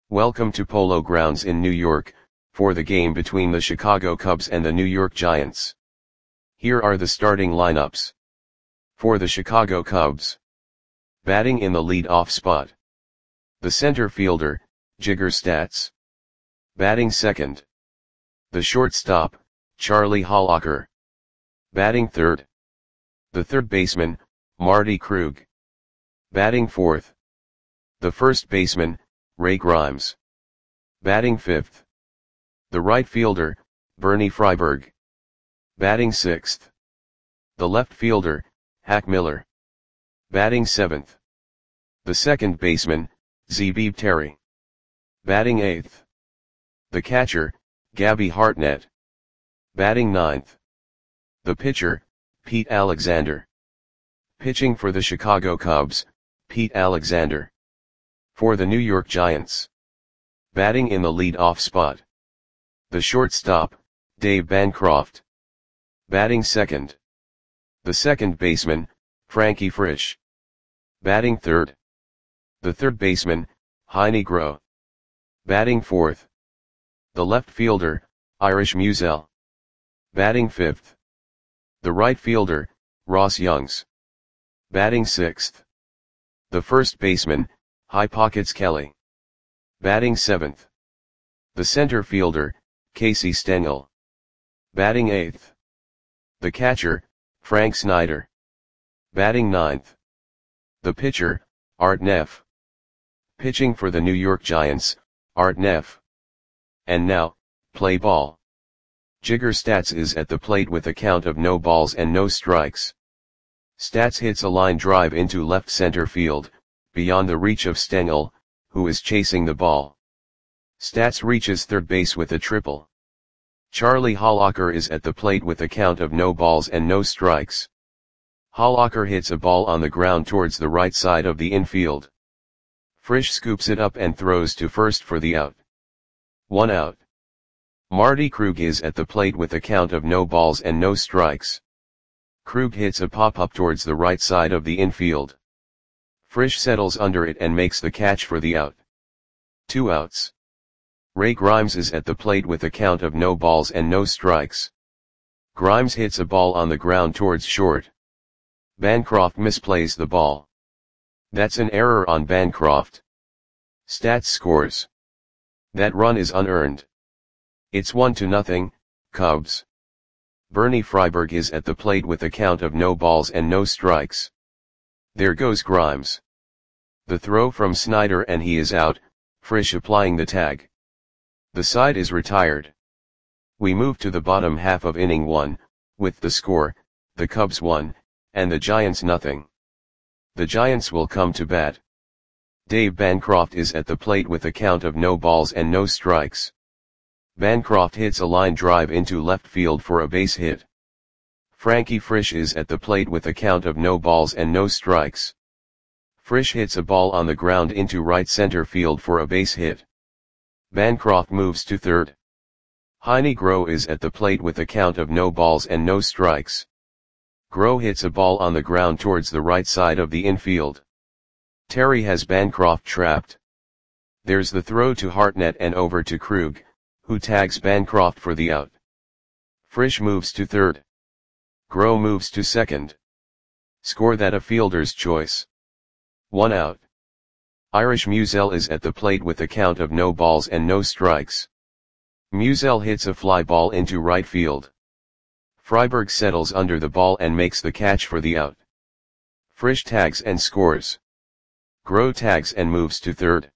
Welcome to Polo Grounds in New York, for the game between the Chicago Cubs and the New York Giants. Here are the starting lineups. For the Chicago Cubs. Batting in the lead-off spot. The center fielder, Jigger Stats. Batting second. The shortstop, Charlie Hollacker. Batting third. The third baseman, Marty Krug. Batting fourth. The first baseman, Ray Grimes. Batting fifth. The right fielder, Bernie Freiberg. Batting sixth. The left fielder, Hack Miller. Batting seventh. The second baseman, Zabib Terry. Batting eighth. The catcher, Gabby Hartnett. Batting ninth. The pitcher, Pete Alexander. Pitching for the Chicago Cubs, Pete Alexander. For the New York Giants. Batting in the lead-off spot. The shortstop, Dave Bancroft. Batting second. The second baseman, Frankie Frisch. Batting third. The third baseman, Heine Groh. Batting fourth. The left fielder, Irish Musial. Batting fifth. The right fielder, Ross Youngs. Batting sixth. The first baseman, High Pockets Kelly. Batting seventh. The center fielder, Casey Stengel. Batting eighth. The catcher, Frank Snyder. Batting ninth. The pitcher, Art Neff. Pitching for the New York Giants, Art Neff. And now, play ball. Jigger Stats is at the plate with a count of no balls and no strikes. Stats hits a line drive into left center field, beyond the reach of Stengel, who is chasing the ball. Stats reaches third base with a triple. Charlie Hollacker is at the plate with a count of no balls and no strikes. Hollacker hits a ball on the ground towards the right side of the infield. Frisch scoops it up and throws to first for the out. 1 out. Marty Krug is at the plate with a count of no balls and no strikes. Krug hits a pop-up towards the right side of the infield. Frisch settles under it and makes the catch for the out. 2 outs. Ray Grimes is at the plate with a count of no balls and no strikes. Grimes hits a ball on the ground towards short. Bancroft misplays the ball. That's an error on Bancroft. Stats scores. That run is unearned. It's 1-0, Cubs. Bernie Freiberg is at the plate with a count of no balls and no strikes. There goes Grimes. The throw from Snyder and he is out, Frisch applying the tag. The side is retired. We move to the bottom half of inning 1, with the score, the Cubs 1, and the Giants 0. The Giants will come to bat. Dave Bancroft is at the plate with a count of no balls and no strikes. Bancroft hits a line drive into left field for a base hit. Frankie Frisch is at the plate with a count of no balls and no strikes. Frisch hits a ball on the ground into right center field for a base hit. Bancroft moves to third. Heine Groh is at the plate with a count of no balls and no strikes. Groh hits a ball on the ground towards the right side of the infield. Terry has Bancroft trapped. There's the throw to Hartnett and over to Krug, who tags Bancroft for the out. Frisch moves to third. Groh moves to second. Score that a fielder's choice. 1 out. Irish Musial is at the plate with a count of no balls and no strikes. Musial hits a fly ball into right field. Freiberg settles under the ball and makes the catch for the out. Frisch tags and scores. Groh tags and moves to third.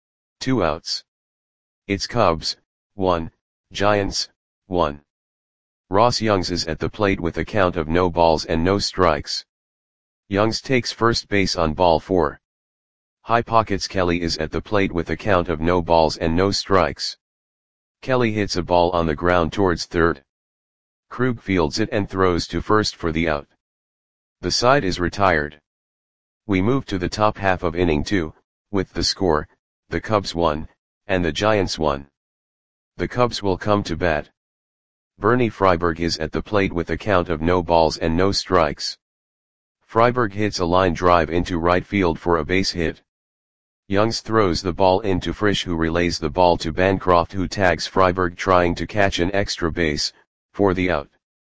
2 outs. It's Cubs 1, Giants 1. Ross Youngs is at the plate with a count of no balls and no strikes. Youngs takes first base on ball 4. High Pockets Kelly is at the plate with a count of no balls and no strikes. Kelly hits a ball on the ground towards third. Krug fields it and throws to first for the out. The side is retired. We move to the top half of inning 2, with the score, the Cubs 1, and the Giants 1. The Cubs will come to bat. Bernie Freiberg is at the plate with a count of no balls and no strikes. Freiberg hits a line drive into right field for a base hit. Youngs throws the ball into Frisch, who relays the ball to Bancroft, who tags Freiberg trying to catch an extra base, for the out.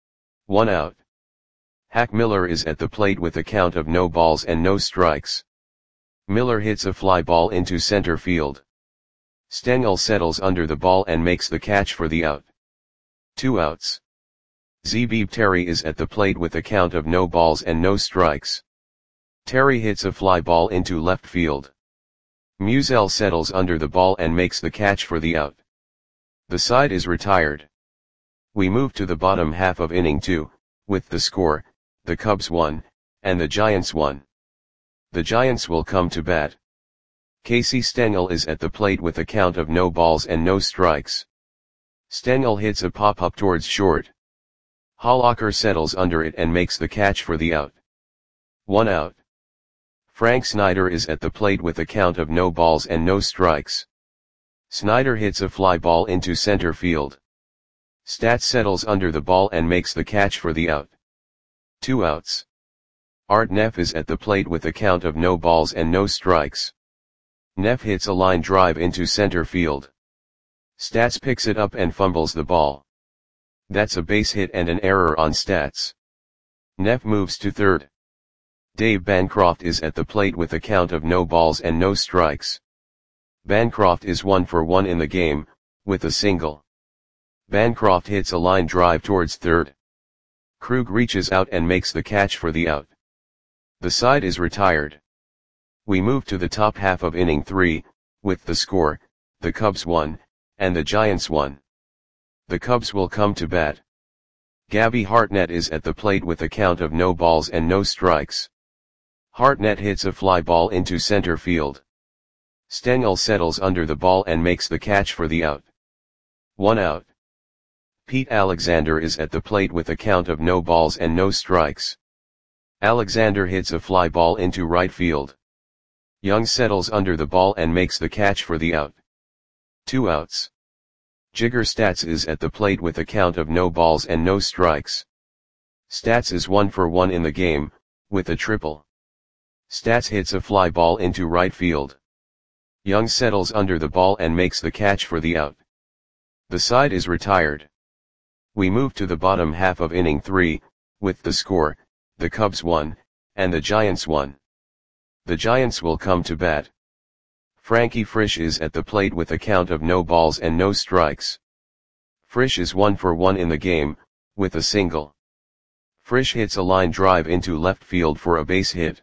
1 out. Hack Miller is at the plate with a count of no balls and no strikes. Miller hits a fly ball into center field. Stengel settles under the ball and makes the catch for the out. 2 outs. Zebib Terry is at the plate with a count of no balls and no strikes. Terry hits a fly ball into left field. Musiel settles under the ball and makes the catch for the out. The side is retired. We move to the bottom half of inning 2, with the score, the Cubs won, and the Giants won. The Giants will come to bat. Casey Stengel is at the plate with a count of no balls and no strikes. Stengel hits a pop-up towards short. Hollacker settles under it and makes the catch for the out. 1 out. Frank Snyder is at the plate with a count of no balls and no strikes. Snyder hits a fly ball into center field. Stats settles under the ball and makes the catch for the out. 2 outs. Art Neff is at the plate with a count of no balls and no strikes. Neff hits a line drive into center field. Stats picks it up and fumbles the ball. That's a base hit and an error on Stats. Neff moves to third. Dave Bancroft is at the plate with a count of no balls and no strikes. Bancroft is 1 for 1 in the game, with a single. Bancroft hits a line drive towards third. Krug reaches out and makes the catch for the out. The side is retired. We move to the top half of inning 3, with the score, the Cubs won, and the Giants won. The Cubs will come to bat. Gabby Hartnett is at the plate with a count of no balls and no strikes. Hartnett hits a fly ball into center field. Stengel settles under the ball and makes the catch for the out. 1 out. Pete Alexander is at the plate with a count of no balls and no strikes. Alexander hits a fly ball into right field. Young settles under the ball and makes the catch for the out. 2 outs. Jigger Stats is at the plate with a count of no balls and no strikes. Stats is 1 for 1 in the game, with a triple. Stats hits a fly ball into right field. Young settles under the ball and makes the catch for the out. The side is retired. We move to the bottom half of inning 3, with the score, the Cubs won, and the Giants won. The Giants will come to bat. Frankie Frisch is at the plate with a count of no balls and no strikes. Frisch is 1 for 1 in the game, with a single. Frisch hits a line drive into left field for a base hit.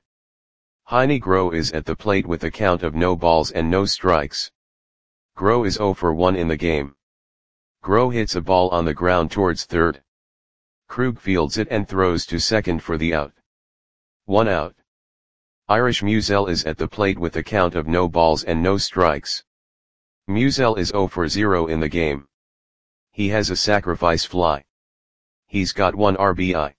Heine Groh is at the plate with a count of no balls and no strikes. Groh is 0 for 1 in the game. Groh hits a ball on the ground towards third. Krug fields it and throws to second for the out. 1 out. Irish Musiel is at the plate with a count of no balls and no strikes. Musiel is 0 for 0 in the game. He has a sacrifice fly. He's got 1 RBI.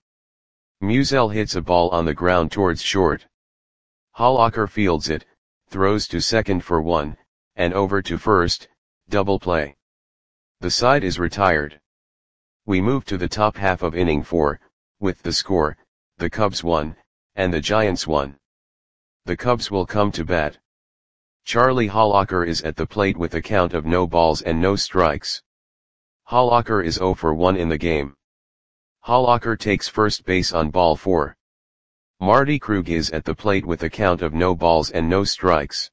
Musiel hits a ball on the ground towards short. Hollacker fields it, throws to second for 1, and over to first, double play. The side is retired. We move to the top half of inning 4, with the score, the Cubs won, and the Giants won. The Cubs will come to bat. Charlie Hollacker is at the plate with a count of no balls and no strikes. Hollacker is 0 for 1 in the game. Hollacker takes first base on ball 4. Marty Krug is at the plate with a count of no balls and no strikes.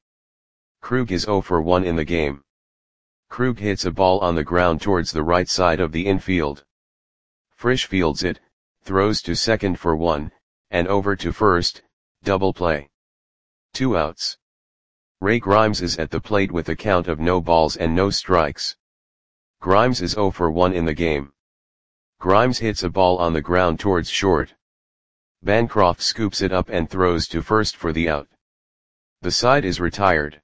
Krug is 0 for 1 in the game. Krug hits a ball on the ground towards the right side of the infield. Frisch fields it, throws to second for 1, and over to first, double play. 2 outs. Ray Grimes is at the plate with a count of no balls and no strikes. Grimes is 0 for 1 in the game. Grimes hits a ball on the ground towards short. Bancroft scoops it up and throws to first for the out. The side is retired.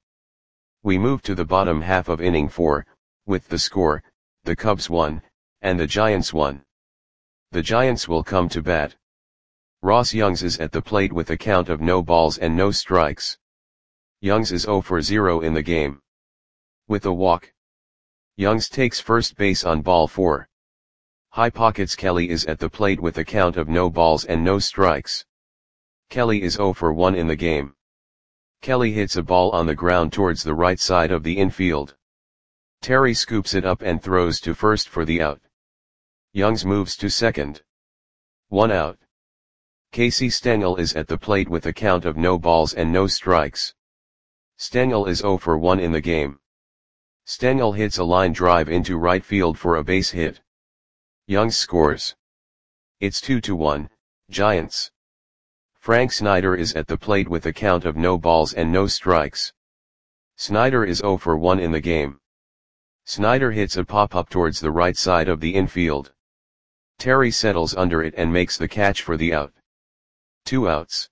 We move to the bottom half of inning 4, with the score, the Cubs won, and the Giants won. The Giants will come to bat. Ross Youngs is at the plate with a count of no balls and no strikes. Youngs is 0 for 0 in the game. With a walk. Youngs takes first base on ball 4. High Pockets Kelly is at the plate with a count of no balls and no strikes. Kelly is 0 for 1 in the game. Kelly hits a ball on the ground towards the right side of the infield. Terry scoops it up and throws to first for the out. Youngs moves to second. 1 out. Casey Stengel is at the plate with a count of no balls and no strikes. Stengel is 0 for 1 in the game. Stengel hits a line drive into right field for a base hit. Youngs scores. It's 2-1, Giants. Frank Snyder is at the plate with a count of no balls and no strikes. Snyder is 0 for 1 in the game. Snyder hits a pop-up towards the right side of the infield. Terry settles under it and makes the catch for the out. 2 outs.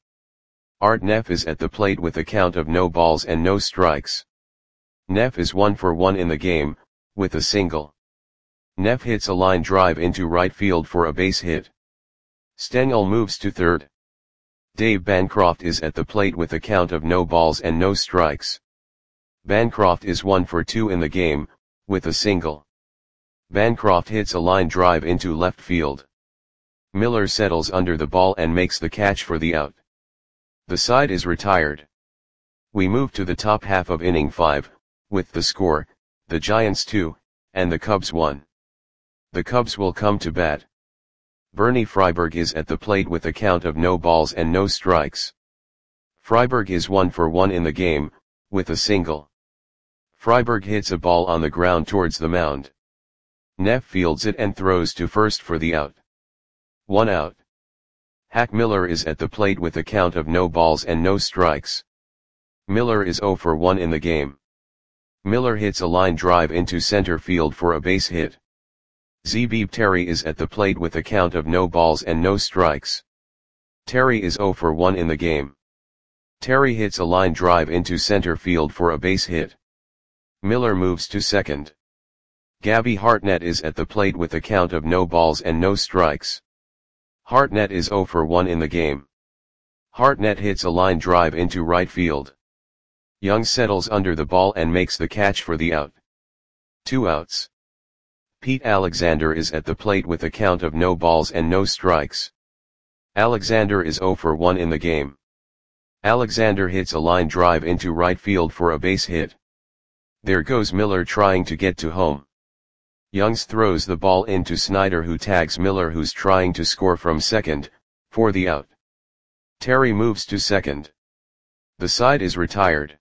Art Neff is at the plate with a count of no balls and no strikes. Neff is 1 for 1 in the game, with a single. Neff hits a line drive into right field for a base hit. Stengel moves to third. Dave Bancroft is at the plate with a count of no balls and no strikes. Bancroft is 1 for 2 in the game, with a single. Bancroft hits a line drive into left field. Miller settles under the ball and makes the catch for the out. The side is retired. We move to the top half of inning 5, with the score, the Giants 2, and the Cubs 1. The Cubs will come to bat. Bernie Freiberg is at the plate with a count of no balls and no strikes. Freiberg is 1 for 1 in the game, with a single. Freiberg hits a ball on the ground towards the mound. Neff fields it and throws to first for the out. 1 out. Hack Miller is at the plate with a count of no balls and no strikes. Miller is 0 for 1 in the game. Miller hits a line drive into center field for a base hit. Zebib Terry is at the plate with a count of no balls and no strikes. Terry is 0 for 1 in the game. Terry hits a line drive into center field for a base hit. Miller moves to second. Gabby Hartnett is at the plate with a count of no balls and no strikes. Hartnett is 0 for 1 in the game. Hartnett hits a line drive into right field. Young settles under the ball and makes the catch for the out. 2 outs. Pete Alexander is at the plate with a count of no balls and no strikes. Alexander is 0 for 1 in the game. Alexander hits a line drive into right field for a base hit. There goes Miller trying to get to home. Youngs throws the ball into Snyder, who tags Miller, who's trying to score from second, for the out. Terry moves to second. The side is retired.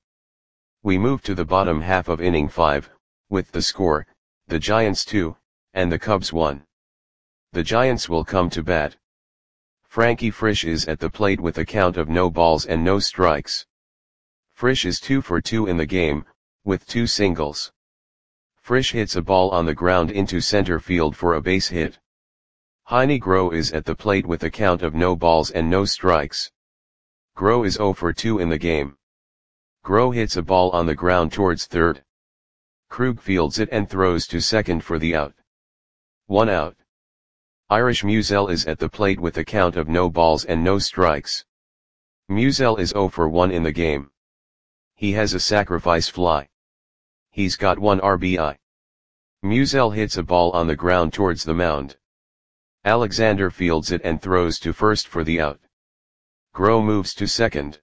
We move to the bottom half of inning 5, with the score, the Giants 2, and the Cubs 1. The Giants will come to bat. Frankie Frisch is at the plate with a count of no balls and no strikes. Frisch is 2 for 2 in the game, with 2 singles. Frisch hits a ball on the ground into center field for a base hit. Heine Groh is at the plate with a count of no balls and no strikes. Groh is 0 for 2 in the game. Groh hits a ball on the ground towards third. Krug fields it and throws to second for the out. 1 out. Irish Musial is at the plate with a count of no balls and no strikes. Musial is 0 for 1 in the game. He has a sacrifice fly. He's got 1 RBI. Musial hits a ball on the ground towards the mound. Alexander fields it and throws to first for the out. Groh moves to second.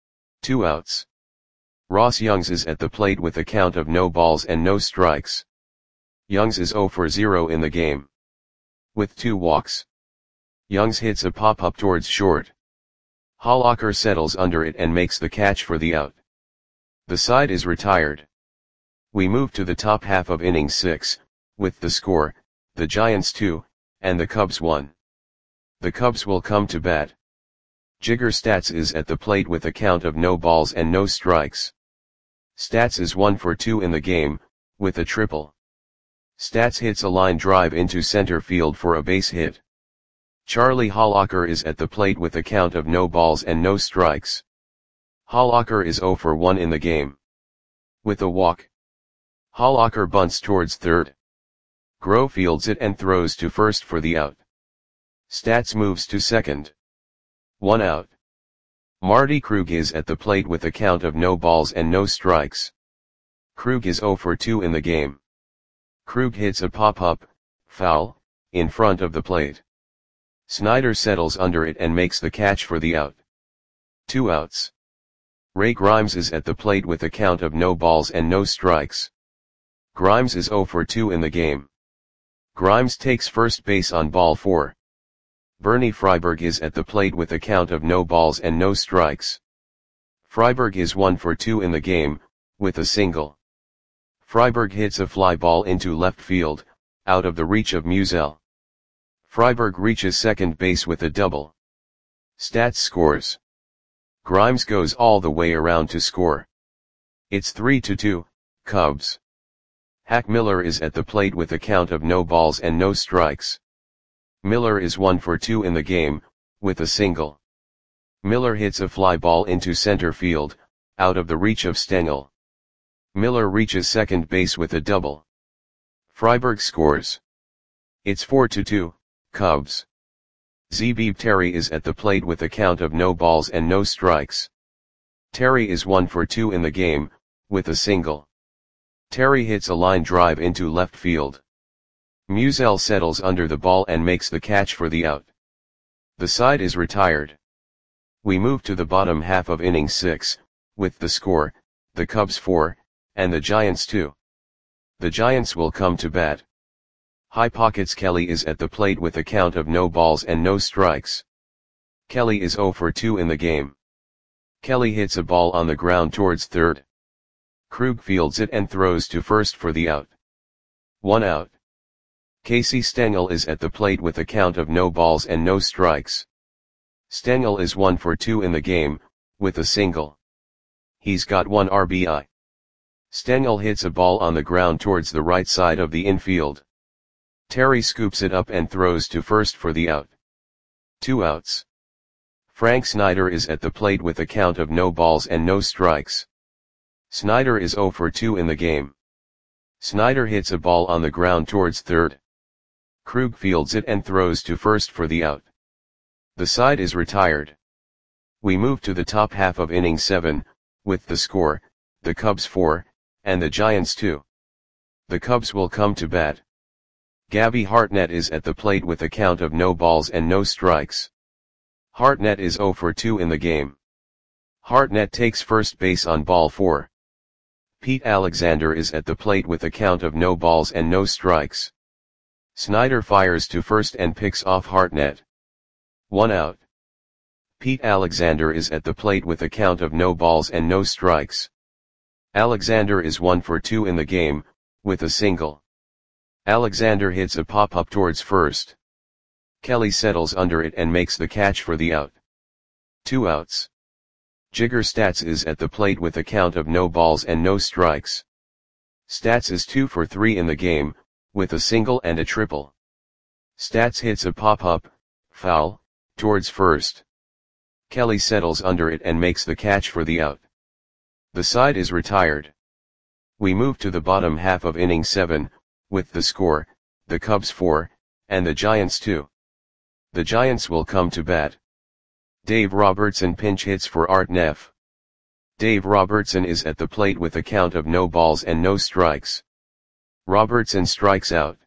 2 outs. Ross Youngs is at the plate with a count of no balls and no strikes. Youngs is 0 for 0 in the game. With 2 walks. Youngs hits a pop-up towards short. Hollacker settles under it and makes the catch for the out. The side is retired. We move to the top half of inning 6, with the score, the Giants 2, and the Cubs 1. The Cubs will come to bat. Jigger Stats is at the plate with a count of no balls and no strikes. Stats is 1 for 2 in the game, with a triple. Stats hits a line drive into center field for a base hit. Charlie Hollacker is at the plate with a count of no balls and no strikes. Hollacker is 0 for 1 in the game. With a walk. Hollacker bunts towards third. Groh fields it and throws to first for the out. Stats moves to second. 1 out. Marty Krug is at the plate with a count of no balls and no strikes. Krug is 0 for 2 in the game. Krug hits a pop-up, foul, in front of the plate. Snyder settles under it and makes the catch for the out. 2 outs. Ray Grimes is at the plate with a count of no balls and no strikes. Grimes is 0 for 2 in the game. Grimes takes first base on ball 4. Bernie Freiberg is at the plate with a count of no balls and no strikes. Freiberg is 1 for 2 in the game, with a single. Freiberg hits a fly ball into left field, out of the reach of Musial. Freiberg reaches second base with a double. Stats scores. Grimes goes all the way around to score. It's 3-2, Cubs. Hack Miller is at the plate with a count of no balls and no strikes. Miller is 1 for 2 in the game, with a single. Miller hits a fly ball into center field, out of the reach of Stengel. Miller reaches second base with a double. Freiberg scores. It's 4-2, Cubs. Zebib Terry is at the plate with a count of no balls and no strikes. Terry is 1 for 2 in the game, with a single. Terry hits a line drive into left field. Musial settles under the ball and makes the catch for the out. The side is retired. We move to the bottom half of inning 6, with the score, the Cubs 4, and the Giants 2. The Giants will come to bat. High Pockets Kelly is at the plate with a count of no balls and no strikes. Kelly is 0 for 2 in the game. Kelly hits a ball on the ground towards third. Krug fields it and throws to first for the out. 1 out. Casey Stengel is at the plate with a count of no balls and no strikes. Stengel is 1 for 2 in the game, with a single. He's got 1 RBI. Stengel hits a ball on the ground towards the right side of the infield. Terry scoops it up and throws to first for the out. 2 outs. Frank Snyder is at the plate with a count of no balls and no strikes. Snyder is 0 for 2 in the game. Snyder hits a ball on the ground towards third. Krug fields it and throws to first for the out. The side is retired. We move to the top half of inning 7, with the score, the Cubs 4, and the Giants 2. The Cubs will come to bat. Gabby Hartnett is at the plate with a count of no balls and no strikes. Hartnett is 0 for 2 in the game. Hartnett takes first base on ball 4. Pete Alexander is at the plate with a count of no balls and no strikes. Snyder fires to first and picks off Hartnett. 1 out. Pete Alexander is at the plate with a count of no balls and no strikes. Alexander is 1 for 2 in the game, with a single. Alexander hits a pop-up towards first. Kelly settles under it and makes the catch for the out. 2 outs. Jigger Stats is at the plate with a count of no balls and no strikes. Stats is 2 for 3 in the game, with a single and a triple. Stats hits a pop-up, foul, towards first. Kelly settles under it and makes the catch for the out. The side is retired. We move to the bottom half of inning 7, with the score, the Cubs 4, and the Giants 2. The Giants will come to bat. Dave Robertson pinch hits for Art Neff. Dave Robertson is at the plate with a count of no balls and no strikes. Robertson strikes out.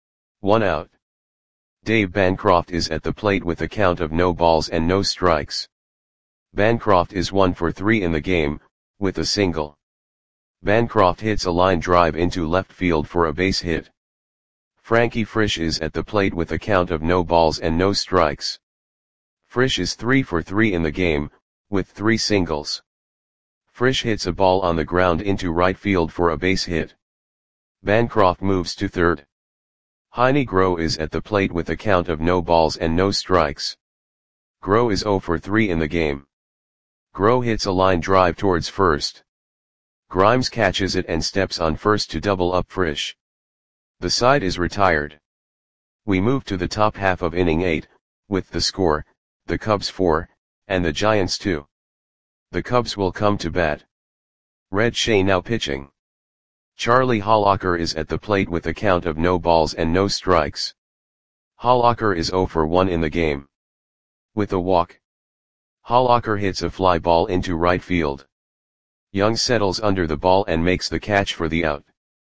1 out. Dave Bancroft is at the plate with a count of no balls and no strikes. Bancroft is 1 for 3 in the game, with a single. Bancroft hits a line drive into left field for a base hit. Frankie Frisch is at the plate with a count of no balls and no strikes. Frisch is 3 for 3 in the game, with 3 singles. Frisch hits a ball on the ground into right field for a base hit. Bancroft moves to third. Heine Groh is at the plate with a count of no balls and no strikes. Groh is 0 for 3 in the game. Groh hits a line drive towards first. Grimes catches it and steps on first to double up Frisch. The side is retired. We move to the top half of inning 8, with the score, the Cubs 4, and the Giants 2. The Cubs will come to bat. Red Shea now pitching. Charlie Hollacker is at the plate with a count of no balls and no strikes. Hollacker is 0 for 1 in the game. With a walk. Hollacker hits a fly ball into right field. Young settles under the ball and makes the catch for the out.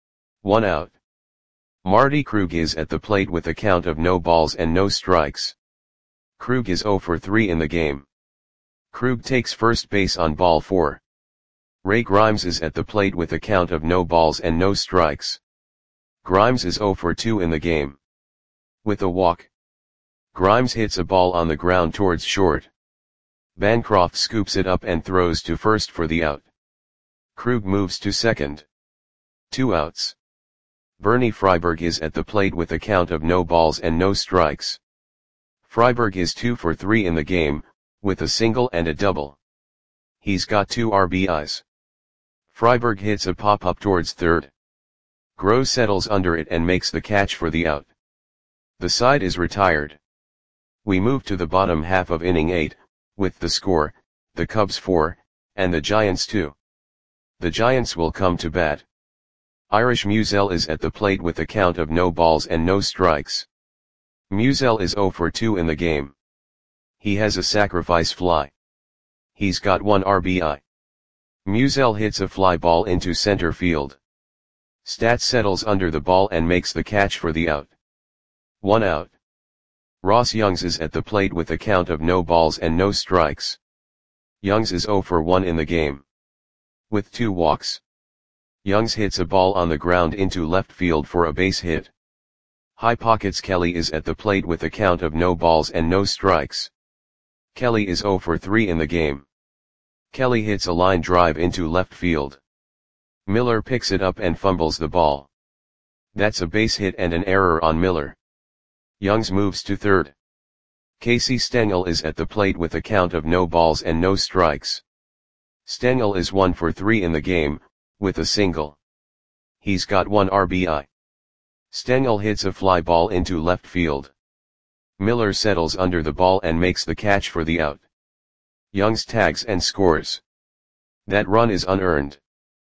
1 out. Marty Krug is at the plate with a count of no balls and no strikes. Krug is 0 for 3 in the game. Krug takes first base on ball 4. Ray Grimes is at the plate with a count of no balls and no strikes. Grimes is 0 for 2 in the game. With a walk, Grimes hits a ball on the ground towards short. Bancroft scoops it up and throws to first for the out. Krug moves to second. 2 outs. Bernie Freiberg is at the plate with a count of no balls and no strikes. Freiberg is 2 for 3 in the game, with a single and a double. He's got 2 RBIs. Freiberg hits a pop-up towards third. Gross settles under it and makes the catch for the out. The side is retired. We move to the bottom half of inning 8, with the score, the Cubs 4, and the Giants 2. The Giants will come to bat. Irish Musial is at the plate with a count of no balls and no strikes. Musial is 0 for 2 in the game. He has a sacrifice fly. He's got 1 RBI. Musial hits a fly ball into center field. Stats settles under the ball and makes the catch for the out. 1 out. Ross Youngs is at the plate with a count of no balls and no strikes. Youngs is 0 for 1 in the game. With 2 walks, Youngs hits a ball on the ground into left field for a base hit. High Pockets Kelly is at the plate with a count of no balls and no strikes. Kelly is 0 for 3 in the game. Kelly hits a line drive into left field. Miller picks it up and fumbles the ball. That's a base hit and an error on Miller. Youngs moves to third. Casey Stengel is at the plate with a count of no balls and no strikes. Stengel is 1 for 3 in the game, with a single. He's got 1 RBI. Stengel hits a fly ball into left field. Miller settles under the ball and makes the catch for the out. Youngs tags and scores. That run is unearned.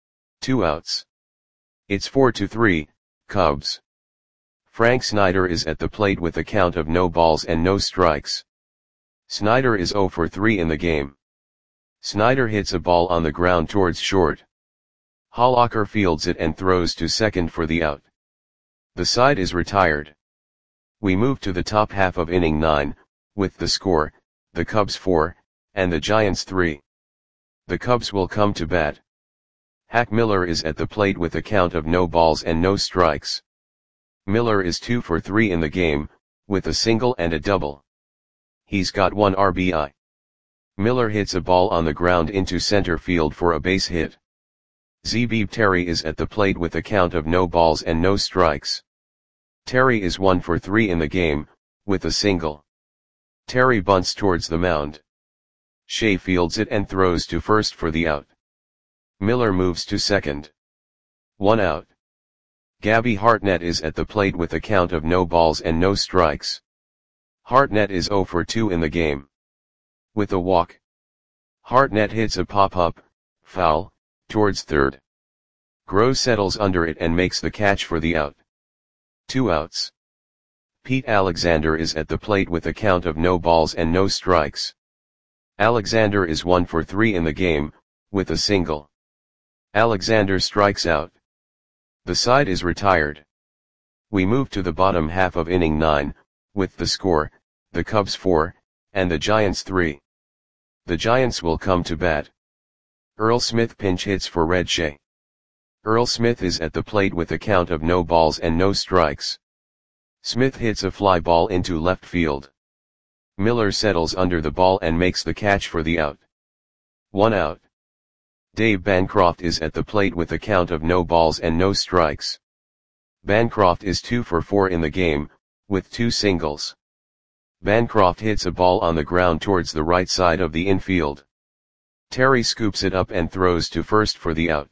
2 outs. It's 4-3, Cubs. Frank Snyder is at the plate with a count of no balls and no strikes. Snyder is 0 for 3 in the game. Snyder hits a ball on the ground towards short. Hollacker fields it and throws to second for the out. The side is retired. We move to the top half of inning 9, with the score, the Cubs 4, and the Giants 3. The Cubs will come to bat. Hack Miller is at the plate with a count of no balls and no strikes. Miller is 2 for 3 in the game, with a single and a double. He's got 1 RBI. Miller hits a ball on the ground into center field for a base hit. Zebib Terry is at the plate with a count of no balls and no strikes. Terry is 1 for 3 in the game, with a single. Terry bunts towards the mound. Shea fields it and throws to first for the out. Miller moves to second. 1 out. Gabby Hartnett is at the plate with a count of no balls and no strikes. Hartnett is 0 for 2 in the game. With a walk, Hartnett hits a pop-up, foul, towards third. Gross settles under it and makes the catch for the out. 2 outs. Pete Alexander is at the plate with a count of no balls and no strikes. Alexander is 1 for 3 in the game, with a single. Alexander strikes out. The side is retired. We move to the bottom half of inning 9, with the score, the Cubs 4, and the Giants 3. The Giants will come to bat. Earl Smith pinch hits for Red Shea. Earl Smith is at the plate with a count of no balls and no strikes. Smith hits a fly ball into left field. Miller settles under the ball and makes the catch for the out. 1 out. Dave Bancroft is at the plate with a count of no balls and no strikes. Bancroft is 2 for 4 in the game, with 2 singles. Bancroft hits a ball on the ground towards the right side of the infield. Terry scoops it up and throws to first for the out.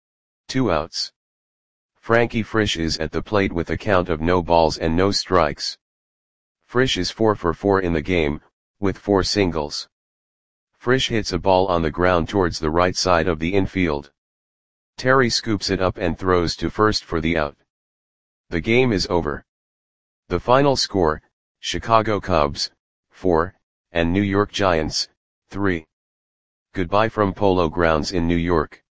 2 outs. Frankie Frisch is at the plate with a count of no balls and no strikes. Frisch is 4 for 4 in the game, with 4 singles. Frisch hits a ball on the ground towards the right side of the infield. Terry scoops it up and throws to first for the out. The game is over. The final score, Chicago Cubs, 4, and New York Giants, 3. Goodbye from Polo Grounds in New York.